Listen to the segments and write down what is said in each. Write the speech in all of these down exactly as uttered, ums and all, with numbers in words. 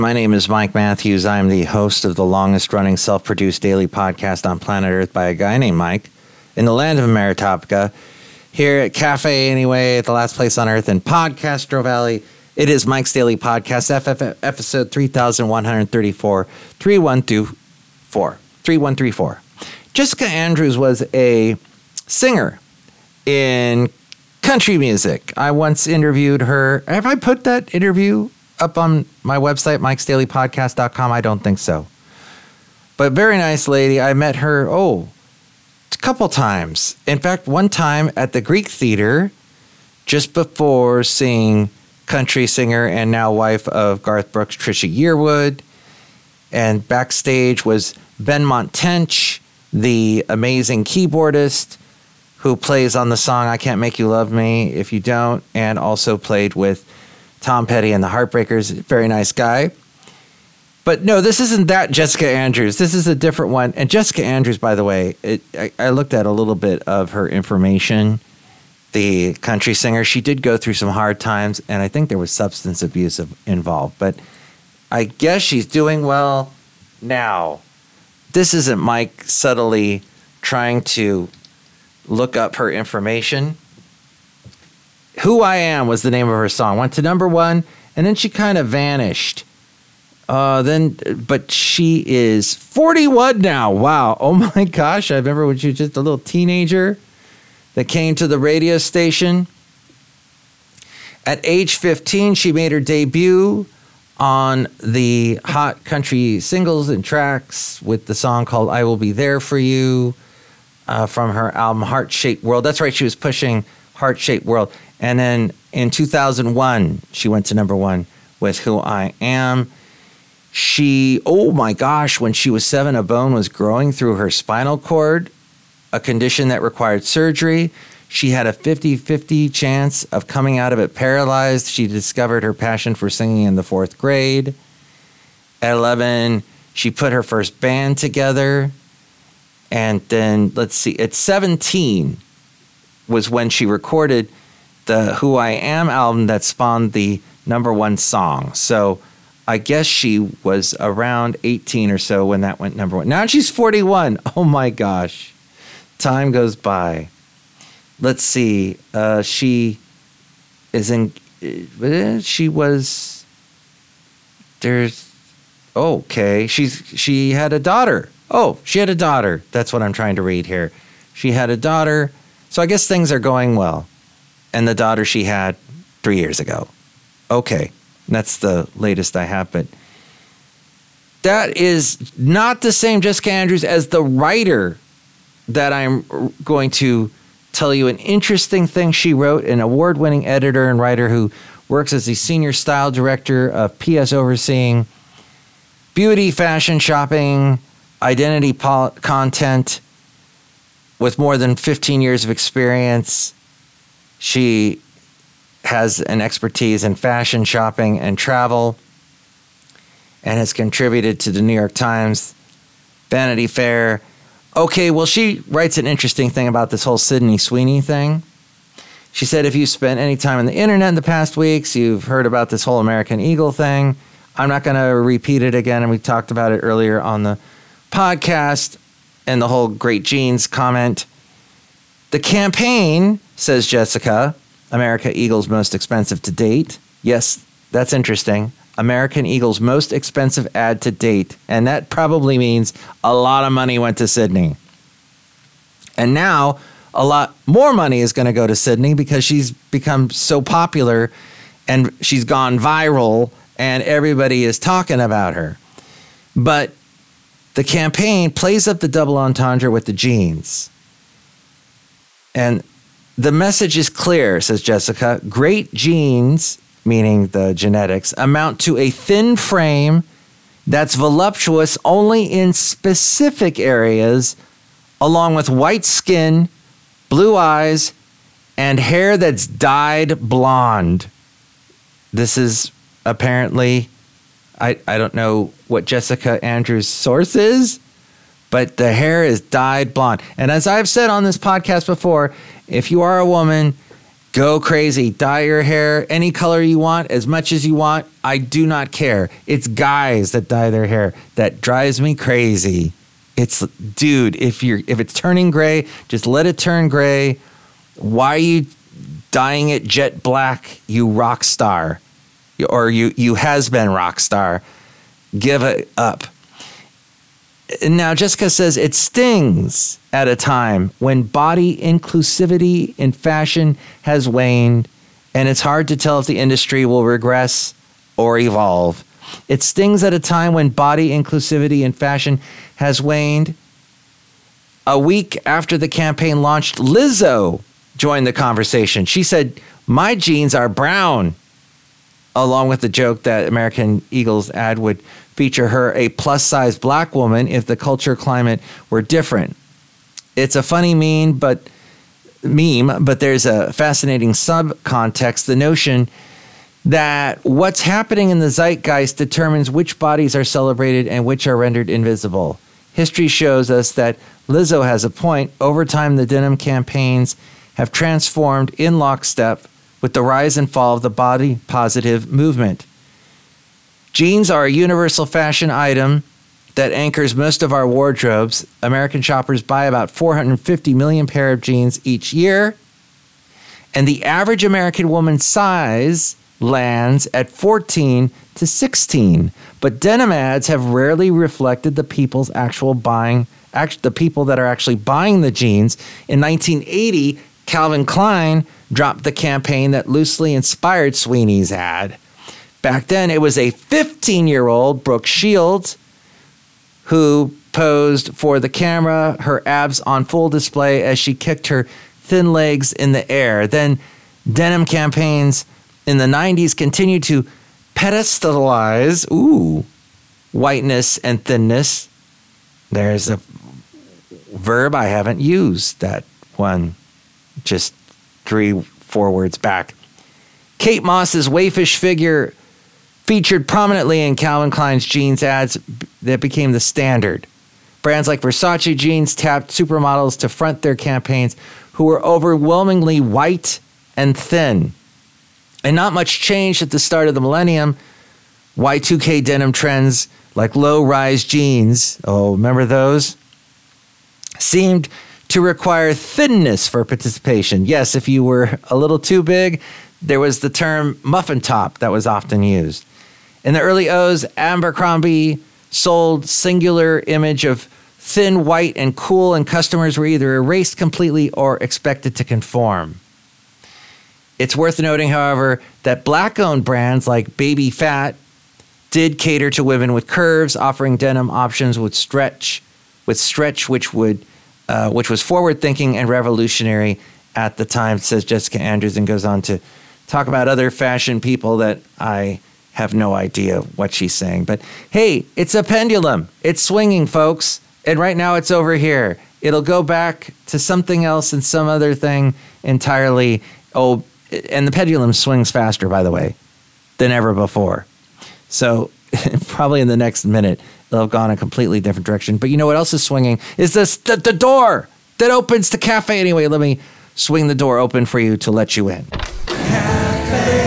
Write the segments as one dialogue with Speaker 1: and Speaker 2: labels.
Speaker 1: My name is Mike Matthews. I'm the host of the longest-running self-produced daily podcast on planet Earth by a guy named Mike in the land of Ameritopica, here at Cafe Anyway, at the last place on Earth in Podcastro Valley. It is Mike's Daily Podcast, F F episode three thousand one hundred thirty-four, three one two four, three one three four. Jessica Andrews was a singer in country music. I once interviewed her. Have I put that interview up on my website, mikes daily podcast dot com? I don't think so. But very nice lady. I met her, oh, a couple times. In fact, one time at the Greek Theater, just before seeing country singer and now wife of Garth Brooks, Trisha Yearwood. And backstage was Benmont Tench, the amazing keyboardist who plays on the song I Can't Make You Love Me If You Don't, and also played with Tom Petty and the Heartbreakers. Very nice guy. But no, this isn't that Jessica Andrews. This is a different one. And Jessica Andrews, by the way, it, I, I looked at a little bit of her information. The country singer, she did go through some hard times, and I think there was substance abuse of, involved. But I guess she's doing well now. This isn't Mike subtly trying to look up her information. Who I Am was the name of her song. Went to number one, and then she kind of vanished. Uh, then, but she is forty-one now. Wow. Oh my gosh. I remember when she was just a little teenager that came to the radio station. At age fifteen, she made her debut on the Hot Country Singles and Tracks with the song called I Will Be There For You uh, from her album Heart Shaped World. That's right. She was pushing Heart Shaped World. And then in two thousand one, she went to number one with Who I Am. She, oh my gosh, when she was seven, a bone was growing through her spinal cord, a condition that required surgery. She had a fifty-fifty chance of coming out of it paralyzed. She discovered her passion for singing in the fourth grade. At eleven, she put her first band together. And then, let's see, at seventeen was when she recorded the Who I Am album that spawned the number one song. So I guess she was around eighteen or so when that went number one. Now she's forty-one. Oh my gosh. Time goes by. Let's see. Uh, she is in, uh, she was, there's, okay. She's, she had a daughter. Oh, she had a daughter. That's what I'm trying to read here. She had a daughter. So I guess things are going well. And the daughter she had three years ago. Okay. That's the latest I have. But that is not the same Jessica Andrews as the writer that I'm going to tell you an interesting thing she wrote, an award-winning editor and writer who works as the senior style director of P S Overseeing Beauty, Fashion, Shopping, Identity pol- Content with more than fifteen years of experience. She has an expertise in fashion, shopping, and travel, and has contributed to the New York Times, Vanity Fair. Okay, well, she writes an interesting thing about this whole Sydney Sweeney thing. She said, if you spent any time on the internet in the past weeks, you've heard about this whole American Eagle thing. I'm not going to repeat it again, and we talked about it earlier on the podcast, and the whole Great Jeans comment. The campaign, says Jessica, American Eagle's most expensive to date. Yes, that's interesting. American Eagle's most expensive ad to date. And that probably means a lot of money went to Sydney. And now a lot more money is going to go to Sydney because she's become so popular and she's gone viral and everybody is talking about her. But the campaign plays up the double entendre with the jeans. And the message is clear, says Jessica. Great genes, meaning the genetics, amount to a thin frame that's voluptuous only in specific areas, along with white skin, blue eyes, and hair that's dyed blonde. This is apparently, I, I don't know what Jessica Andrews' source is, but the hair is dyed blonde. And as I've said on this podcast before, if you are a woman Go crazy. Dye your hair any color you want, as much as you want. I do not care. It's guys that dye their hair that drives me crazy. It's, dude, if you're if it's turning gray, just let it turn gray. Why are you dyeing it jet black, you rock star? Or you, you has been rock star. Give it up. Now, Jessica says it stings at a time when body inclusivity in fashion has waned, and it's hard to tell if the industry will regress or evolve. It stings at a time when body inclusivity in fashion has waned. A week after the campaign launched, Lizzo joined the conversation. She said, "My jeans are brown," along with the joke that American Eagle's ad would feature her, a plus-size black woman, if the culture climate were different. It's a funny meme, but meme, but there's a fascinating subcontext, the notion that what's happening in the zeitgeist determines which bodies are celebrated and which are rendered invisible. History shows us that Lizzo has a point. Over time, the denim campaigns have transformed in lockstep with the rise and fall of the body positive movement. Jeans are a universal fashion item that anchors most of our wardrobes. American shoppers buy about four hundred fifty million pair of jeans each year, and the average American woman's size lands at fourteen to sixteen. But denim ads have rarely reflected the people's actual buying, act, the people that are actually buying the jeans. In nineteen eighty, Calvin Klein dropped the campaign that loosely inspired Sweeney's ad. Back then, it was a fifteen-year-old, Brooke Shields, who posed for the camera, her abs on full display as she kicked her thin legs in the air. Then denim campaigns in the nineties continued to pedestalize, ooh, whiteness and thinness. There's a verb I haven't used, that one, just three, four words back. Kate Moss's waifish figure featured prominently in Calvin Klein's jeans ads that became the standard. Brands like Versace Jeans tapped supermodels to front their campaigns who were overwhelmingly white and thin. And not much changed at the start of the millennium. Y two K denim trends like low-rise jeans, oh, remember those? Seemed to require thinness for participation. Yes, if you were a little too big, there was the term muffin top that was often used. In the early O's, Abercrombie sold singular image of thin, white, and cool, and customers were either erased completely or expected to conform. It's worth noting, however, that black-owned brands like Baby Phat did cater to women with curves, offering denim options with stretch, with stretch, which would, uh, which was forward-thinking and revolutionary at the time, says Jessica Andrews, and goes on to talk about other fashion people that I have no idea what she's saying. But hey, it's a pendulum. It's swinging, folks. And right now it's over here. It'll go back to something else and some other thing entirely. Oh, and the pendulum swings faster, by the way, than ever before. So probably in the next minute, it'll have gone a completely different direction. But you know what else is swinging? Is this the, the door that opens to Cafe Anyway. Let me swing the door open for you to let you in. Cafe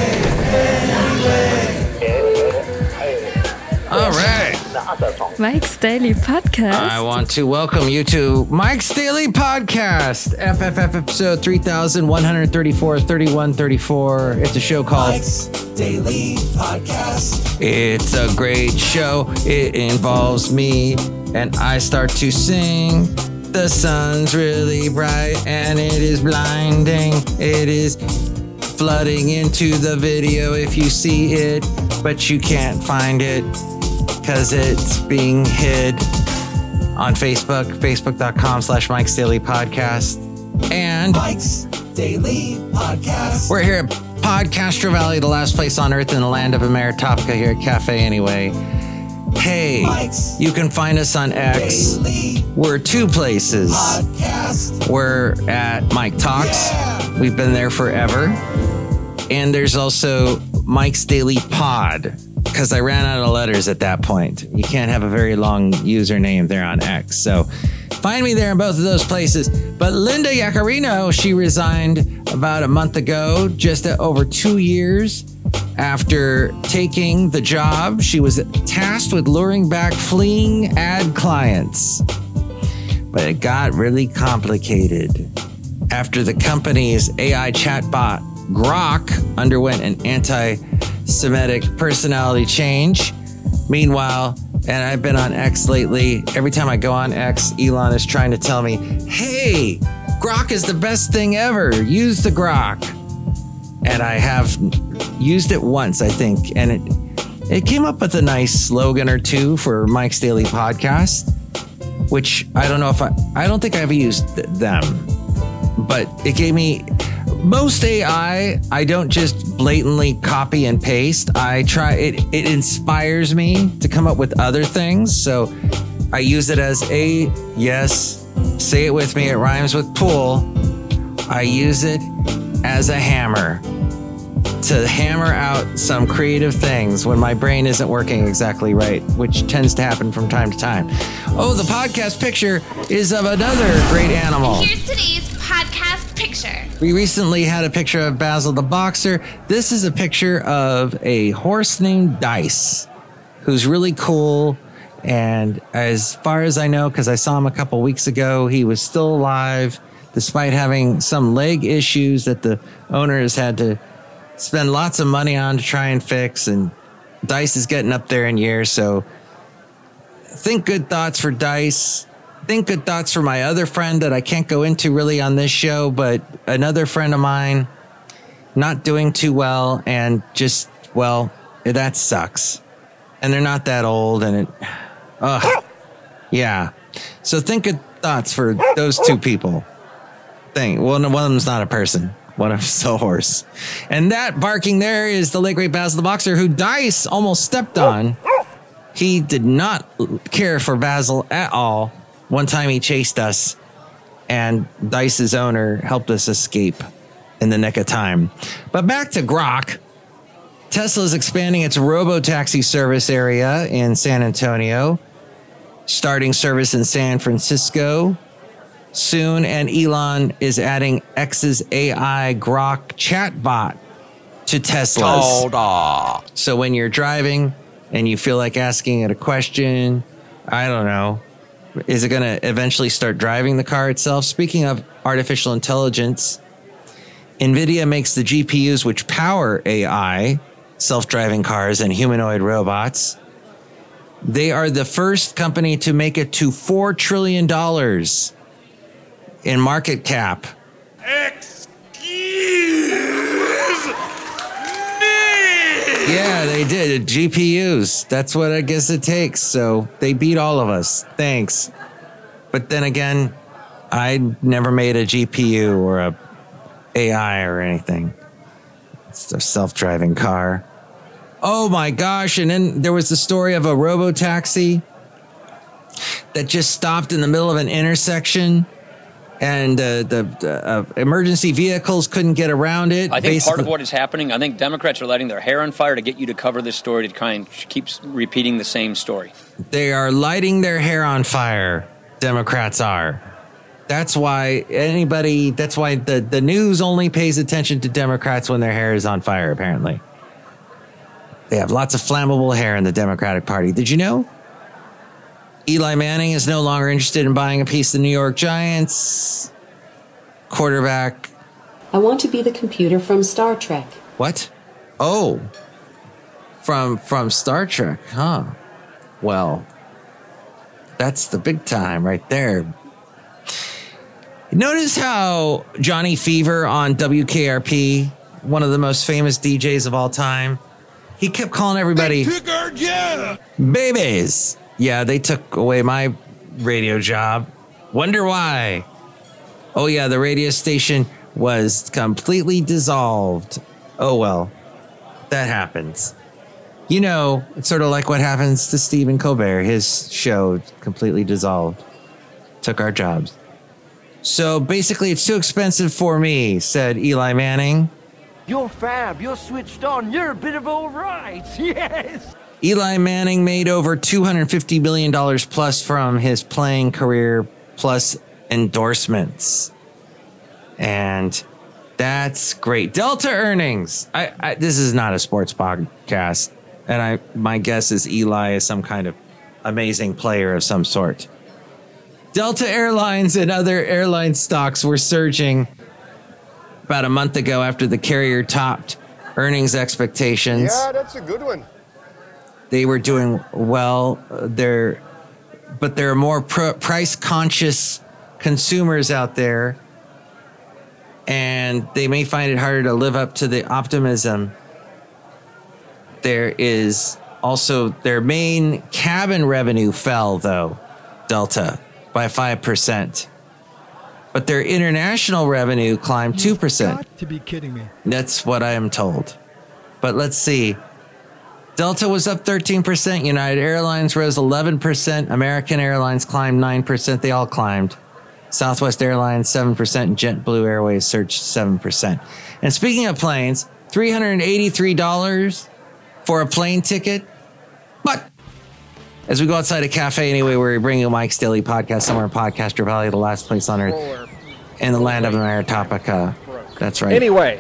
Speaker 1: All right.
Speaker 2: Mike's Daily Podcast.
Speaker 1: I want to welcome you to Mike's Daily Podcast, F F F episode three thousand one hundred thirty-four, thirty-one, thirty-four. It's a show called
Speaker 3: Mike's Daily Podcast.
Speaker 1: It's a great show. It involves me, and I start to sing. The sun's really bright, and it is blinding. It is flooding into the video if you see it, but you can't find it because it's being hid on Facebook, facebook.com slash Mike's Daily Podcast. And
Speaker 3: Mike's Daily Podcast.
Speaker 1: We're here at Podcastro Valley, the last place on earth in the land of Ameritopica, here at Cafe Anyway. Hey,
Speaker 3: Mike's
Speaker 1: you can find us on X.
Speaker 3: Daily
Speaker 1: We're two places.
Speaker 3: Podcast.
Speaker 1: We're at Mike Talks.
Speaker 3: Yeah.
Speaker 1: We've been there forever. And there's also Mike's Daily Pod. because I ran out of letters at that point. You can't have a very long username there on X. So find me there in both of those places. But Linda Yaccarino, she resigned about a month ago, just over two years after taking the job. She was tasked with luring back fleeing ad clients. But it got really complicated after the company's A I chatbot Grok underwent an anti-Semitic personality change. Meanwhile, and I've been on X lately, every time I go on X, Elon is trying to tell me, hey, Grok is the best thing ever. Use the Grok. And I have used it once, I think, and it it came up with a nice slogan or two for Mike's Daily Podcast, which I don't know if I, I don't think I've used th- them, but it gave me, most A I, I don't just blatantly copy and paste. I try, it, it inspires me to come up with other things. So I use it as a, yes, say it with me, it rhymes with pool. I use it as a hammer to hammer out some creative things when my brain isn't working exactly right, which tends to happen from time to time. Oh, the podcast picture is of another great animal.
Speaker 4: Here's today's podcast picture.
Speaker 1: We recently had a picture of Basil the boxer. This is a picture of a horse named Dice, who's really cool. And as far as I know, because I saw him a couple weeks ago, he was still alive, despite having some leg issues that the owner has had to spend lots of money on to try and fix. And Dice is getting up there in years. So think good thoughts for Dice. Think good thoughts for my other friend that I can't go into really on this show, but another friend of mine not doing too well, and just, well, that sucks. And they're not that old, and it, ugh, yeah. So think good thoughts for those two people. Thing. Well, one of them's not a person. One of them's a horse. And that barking there is the late great Basil the boxer, who Dice almost stepped on. He did not care for Basil at all. One time he chased us, and Dice's owner helped us escape in the nick of time. But back to Grok. Tesla is expanding its robo-taxi service area in San Antonio, starting service in San Francisco soon, and Elon is adding X's A I Grok chatbot to Tesla's.
Speaker 5: Toda.
Speaker 1: So when you're driving and you feel like asking it a question, I don't know, is it going to eventually start driving the car itself? Speaking of artificial intelligence, NVIDIA makes the G P Us which power A I, self-driving cars, and humanoid robots. They are the first company to make it to four trillion dollars in market cap.
Speaker 5: Excuse me.
Speaker 1: Yeah, they did. G P Us. That's what I guess it takes. So they beat all of us. Thanks. But then again, I never made a G P U or a A I or anything. It's a self-driving car. Oh my gosh. And then there was the story of a robo-taxi that just stopped in the middle of an intersection, and uh, the uh, emergency vehicles couldn't get around it.
Speaker 6: I think
Speaker 1: Basically,
Speaker 6: part of what is happening, I think Democrats are lighting their hair on fire to get you to cover this story, to try and keep repeating the same story.
Speaker 1: they are lighting their hair on fire. Democrats are. That's why anybody, that's why the, the news only pays attention to Democrats when their hair is on fire, apparently. They have lots of flammable hair in the Democratic Party. Did you know? Eli Manning is no longer interested in buying a piece of the New York Giants. Quarterback.
Speaker 7: I want to be the computer from Star Trek.
Speaker 1: What? Oh. From from Star Trek, huh? Well, that's the big time right there. Notice how Johnny Fever on W K R P, one of the most famous D Js of all time, he kept calling everybody
Speaker 5: yeah.
Speaker 1: babies. Yeah, they took away my radio job. Wonder why? Oh yeah, the radio station was completely dissolved. Oh well, that happens. You know, it's sort of like what happens to Stephen Colbert. His show completely dissolved. Took our jobs. So basically, it's too expensive for me, said Eli Manning.
Speaker 8: You're fab, you're switched on, you're a bit of all right, yes!
Speaker 1: Eli Manning made over two hundred fifty million dollars plus from his playing career, plus endorsements. And that's great. Delta earnings. I, I this is not a sports podcast, and I my guess is Eli is some kind of amazing player of some sort. Delta Airlines and other airline stocks were surging about a month ago after the carrier topped earnings expectations.
Speaker 9: Yeah, that's a good one.
Speaker 1: They were doing well. They're, but there are more pr- price conscious consumers out there, and they may find it harder to live up to the optimism. There is also their main cabin revenue fell, though, Delta, by five percent. But their international revenue climbed two percent.
Speaker 10: You've got to be kidding me.
Speaker 1: That's what I am told. But let's see. Delta was up thirteen percent. United Airlines rose eleven percent. American Airlines climbed nine percent. They all climbed. Southwest Airlines, seven percent. And JetBlue Airways surged seven percent. And speaking of planes, three hundred eighty-three dollars for a plane ticket. But as we go outside a cafe anyway, we're bringing you Mike's Daily Podcast, somewhere in Podcaster Valley, the last place on earth, in the land of Ameritopica. That's right.
Speaker 11: Anyway.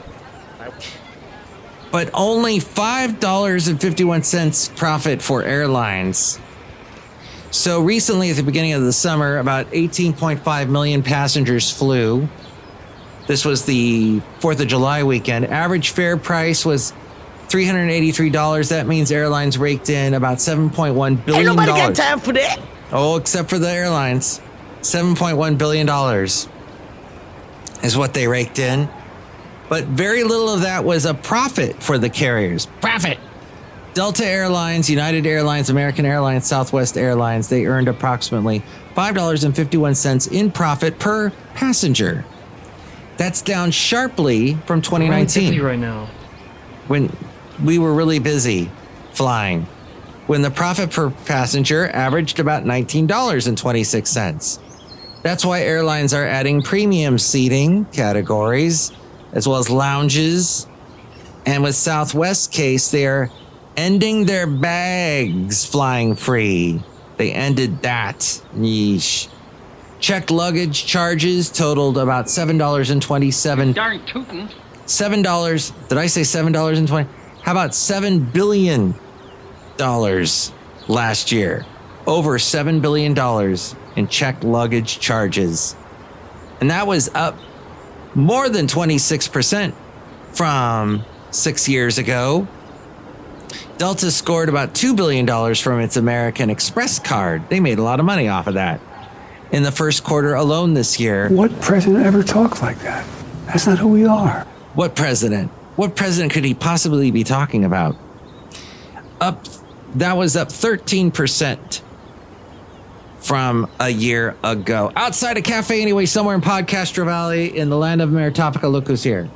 Speaker 1: But only five dollars and fifty-one cents profit for airlines. So recently, at the beginning of the summer, about eighteen point five million passengers flew. This was the fourth of July weekend. Average fare price was three hundred eighty-three dollars. That means airlines raked in about seven point one billion dollars.
Speaker 8: Ain't nobody got time for that.
Speaker 1: Oh, except for the airlines. seven point one billion dollars is what they raked in. But very little of that was a profit for the carriers. Profit. Delta Airlines, United Airlines, American Airlines, Southwest Airlines, they earned approximately five dollars and fifty-one cents in profit per passenger. That's down sharply from twenty nineteen.
Speaker 11: Right now.
Speaker 1: When we were really busy flying, when the profit per passenger averaged about nineteen dollars and twenty-six cents. That's why airlines are adding premium seating categories, as well as lounges. And with Southwest's case, they're ending their bags flying free. They ended that. Yeesh. Checked luggage charges totaled about seven dollars and twenty-seven cents.
Speaker 11: Darn tootin'.
Speaker 1: seven dollars. Did I say seven dollars and twenty cents? How about seven billion dollars last year? Over seven billion dollars in checked luggage charges. And that was up more than twenty-six percent from six years ago. Delta scored about two billion dollars from its American Express card. They made a lot of money off of that in the first quarter alone this year.
Speaker 12: What president ever talks like that? That's not who we are.
Speaker 1: What president? What president could he possibly be talking about? Up, that was up thirteen percent from a year ago. Outside a cafe anyway, somewhere in Podcaster Valley in the land of Ameritopica. Look who's here.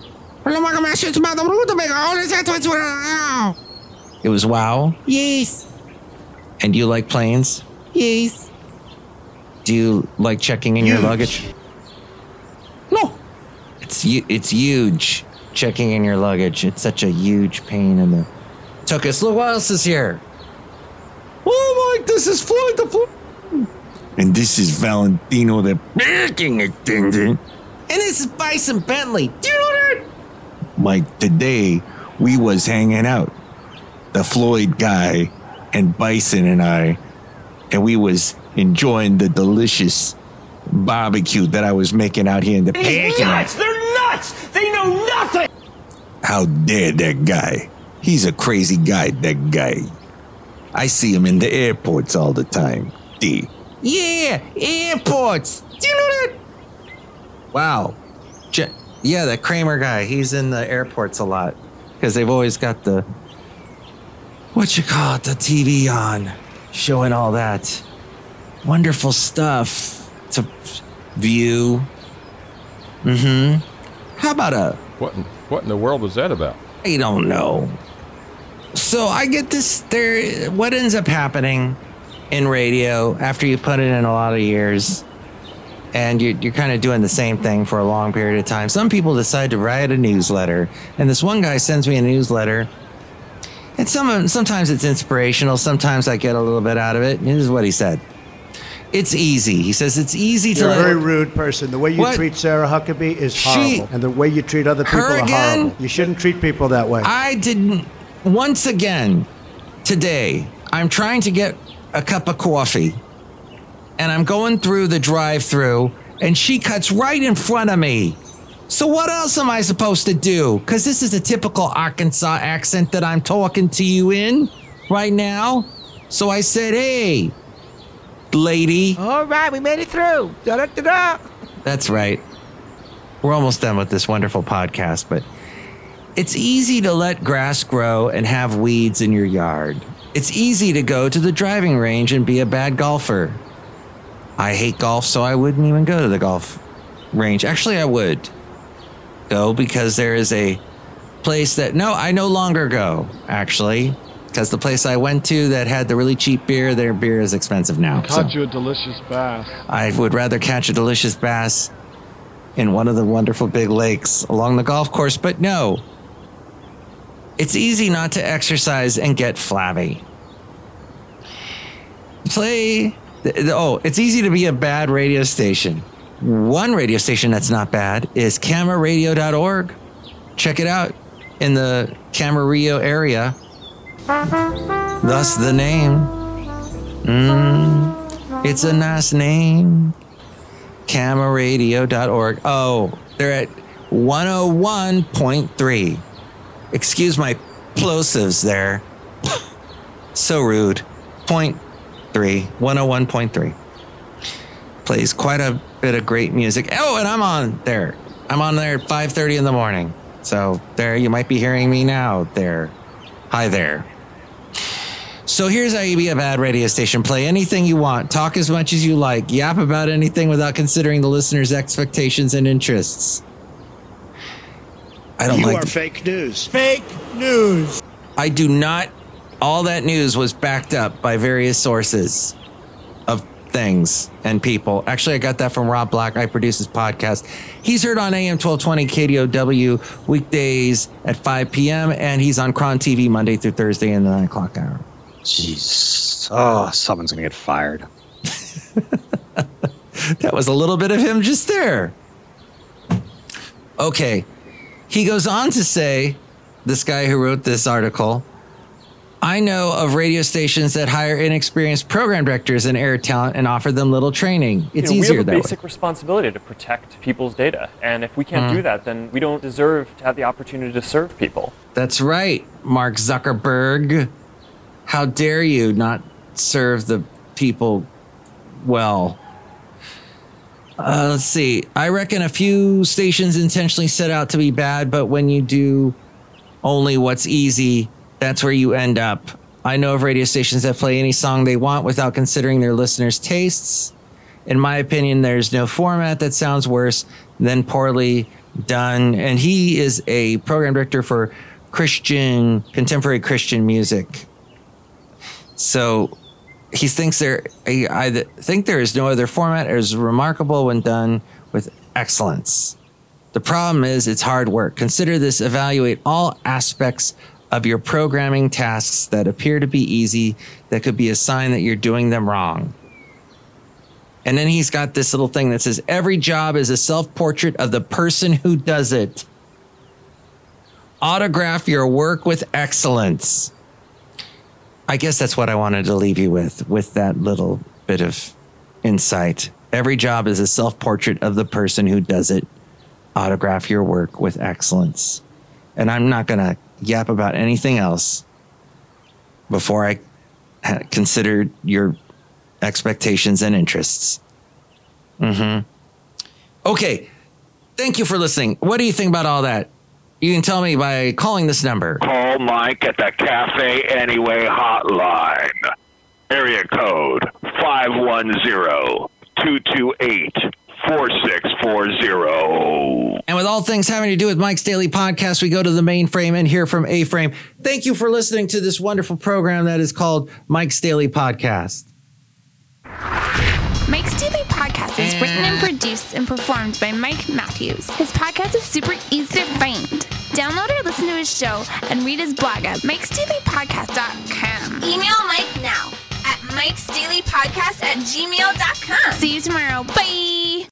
Speaker 1: It was wow. Yes. And do you like planes? Yes. Do you like checking in huge. your luggage? No. It's it's huge. Checking in your luggage. It's such a huge pain in the tuchus. Look what else is here. Oh, Mike, this is Floyd the Floyd. And this is Valentino the parking attendant. And this is Bison Bentley. Do you know that? Mike, today we was hanging out. The Floyd guy and Bison and I, and we was enjoying the delicious barbecue that I was making out here in the parking lot.
Speaker 8: They're nuts! They know nothing!
Speaker 1: How dare that guy? He's a crazy guy, that guy. I see him in the airports all the time. D. Yeah, airports. Do you know that? Wow. Je- yeah, that Kramer guy. He's in the airports a lot because they've always got the, what you call it, the T V on, showing all that wonderful stuff to view. Mm-hmm. How about a...
Speaker 13: What in, what in the world was that about?
Speaker 1: I don't know. So I get this, there, what ends up happening in radio after you put it in a lot of years, and you're, you're kind of doing the same thing for a long period of time. Some people decide to write a newsletter, and this one guy sends me a newsletter, and some sometimes it's inspirational, sometimes I get a little bit out of it. And this is what he said. It's easy. He says it's easy
Speaker 9: You're
Speaker 1: to...
Speaker 9: a very rude person. The way you
Speaker 1: What?
Speaker 9: treat Sarah Huckabee is horrible.
Speaker 1: She-
Speaker 9: and the way you treat other people
Speaker 1: Her
Speaker 9: are
Speaker 1: again?
Speaker 9: horrible. You shouldn't treat people that way.
Speaker 1: I didn't... Once again, today, I'm trying to get a cup of coffee, and I'm going through the drive-thru, and she cuts right in front of me. So what else am I supposed to do? Because this is a typical Arkansas accent that I'm talking to you in right now. So I said, hey, lady.
Speaker 8: All right, we made it through. Da-da-da-da.
Speaker 1: That's right. We're almost done with this wonderful podcast, but it's easy to let grass grow and have weeds in your yard. It's easy to go to the driving range and be a bad golfer. I hate golf, so I wouldn't even go to the golf range. Actually, I would go because there is a place that, no, I no longer go, actually, because the place I went to that had the really cheap beer, their beer is expensive now.
Speaker 13: Caught
Speaker 1: So
Speaker 13: you a delicious bass.
Speaker 1: I would rather catch a delicious bass in one of the wonderful big lakes along the golf course, but no. It's easy not to exercise and get flabby. Play... Oh, it's easy to be a bad radio station. One radio station that's not bad is camera radio dot org. Check it out in the Camarillo area. Thus the name. Mm, it's a nice name. camera radio dot org. Oh, they're at one oh one point three. Excuse my plosives there. So rude. Point three. one oh one point three. Plays quite a bit of great music. Oh, and I'm on there. I'm on there at five thirty in the morning. So there, you might be hearing me now there. Hi there. So here's how you be a bad radio station. Play anything you want. Talk as much as you like. Yap about anything without considering the listener's expectations and interests. I don't
Speaker 5: you
Speaker 1: like...
Speaker 5: are fake news.
Speaker 9: Fake news.
Speaker 1: I do not... All that news was backed up by various sources of things and people. Actually, I got that from Rob Black. I produce his podcast. He's heard on A M twelve twenty K D O W weekdays at five p.m. and he's on Cron T V Monday through Thursday in the nine o'clock hour.
Speaker 10: Jeez. Oh, someone's going to get fired.
Speaker 1: That was a little bit of him just there. Okay. He goes on to say, this guy who wrote this article, I know of radio stations that hire inexperienced program directors and air talent and offer them little training. It's
Speaker 11: you know,
Speaker 1: easier
Speaker 11: we have a
Speaker 1: that
Speaker 11: basic
Speaker 1: way.
Speaker 11: responsibility to protect people's data. And if we can't
Speaker 1: Mm.
Speaker 11: do that, then we don't deserve to have the opportunity to serve people.
Speaker 1: That's right, Mark Zuckerberg. How dare you not serve the people well? Uh, let's see. I reckon a few stations intentionally set out to be bad, but when you do only what's easy, that's where you end up. I know of radio stations that play any song they want without considering their listeners' tastes. In my opinion, there's no format that sounds worse than poorly done. And he is a program director for Christian, contemporary Christian music. So he thinks there, I, I think there is no other format as remarkable when done with excellence. The problem is it's hard work. Consider this, evaluate all aspects of your programming tasks that appear to be easy, that could be a sign that you're doing them wrong. And then he's got this little thing that says, every job is a self-portrait of the person who does it. Autograph your work with excellence. I guess that's what I wanted to leave you with, with that little bit of insight. Every job is a self-portrait of the person who does it. Autograph your work with excellence. And I'm not going to yap about anything else before I ha- consider your expectations and interests. Mm-hmm. Okay. Thank you for listening. What do you think about all that? You can tell me by calling this number.
Speaker 14: Call Mike at the Cafe Anyway hotline. Area code five one zero, two two eight, four six four zero.
Speaker 1: And with all things having to do with Mike's Daily Podcast, we go to the mainframe and hear from A-Frame. Thank you for listening to this wonderful program that is called Mike's Daily Podcast.
Speaker 4: Mike's Daily Podcast is written and produced produced and performed by Mike Matthews. His podcast is super easy to find. Download or listen to his show and read his blog at mikes daily podcast dot com.
Speaker 15: Email Mike now at mikes daily podcast at gmail dot com.
Speaker 4: See you tomorrow. Bye!